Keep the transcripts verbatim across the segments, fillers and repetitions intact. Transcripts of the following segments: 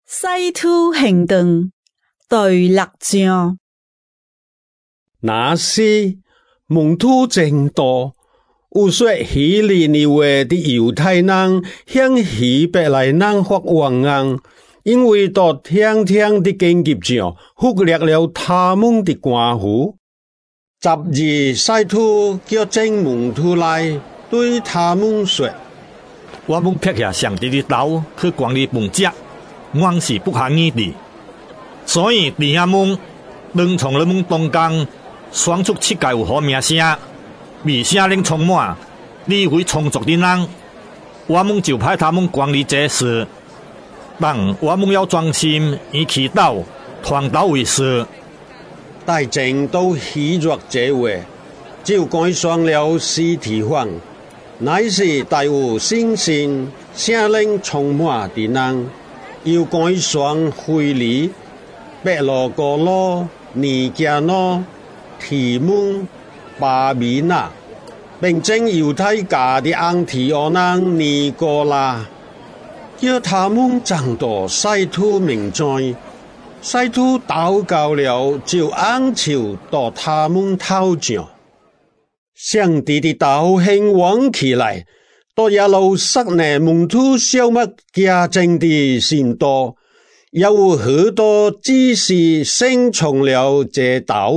西土行動第六章。 那時門徒真多，有說希利尼話的猶太人向希伯來人發怨言，因為都聽聽的經節上忽略了他們的關係。十二西土叫正門徒來對他們說： 我們撇下上帝的道去管理飯食，原是不可以的。所以弟兄們，能從你們當中選出七個有好名聲、為聖靈充滿、智慧充足的人，我們就派他們管理這事。但我們要專心以祈禱、傳道為事。 大眾都喜悅這話，就改選了司提反，乃是帶有信心、聖靈充滿的人，又改選腓利、伯羅哥羅、尼迦諾、提門、巴米納，並正猶太家的安提阿人尼哥拉，叫他們掌舵西土明在。西土禱告了，就按手到他們頭上。上帝的道興旺起來，到耶路撒冷門徒小麥加增的信多，也有許多知識信從了這道。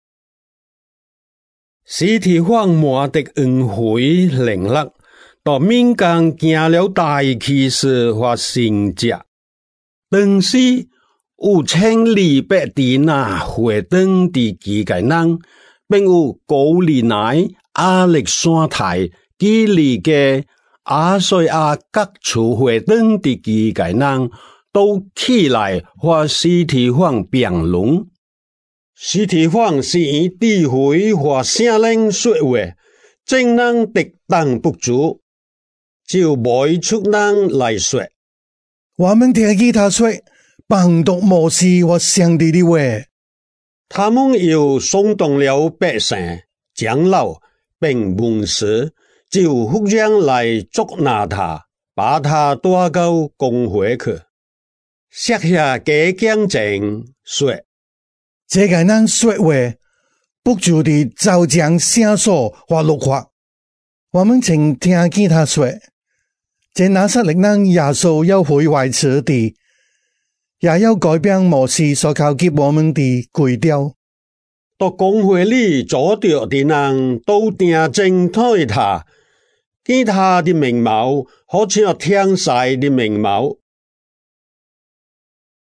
司提反滿得恩惠靈力，到民間行了大奇事和神蹟，但是有千里百地那回登的幾個人，並有高利乃、亞歷山大、基利嘅、亞細亞各處回登的幾個人，都起來和司提反辯論。司提反是以智慧和聖靈說話，正人敵擋不住，就派出人來說： 我們聽見他說幫助摩西和上帝的話。 他們又鬆動了百姓、長老並文士，就互相來捉拿他，把他帶到公會去，寫下假見證，說： 這個人說話不住地照講聖書和律法。我們曾聽見他說，這拿撒勒人耶穌要毀壞此地，也要改變摩西所交給我們的規條。 到公會裏坐着的人都定睛看他，見他的面貌好像天使的面貌，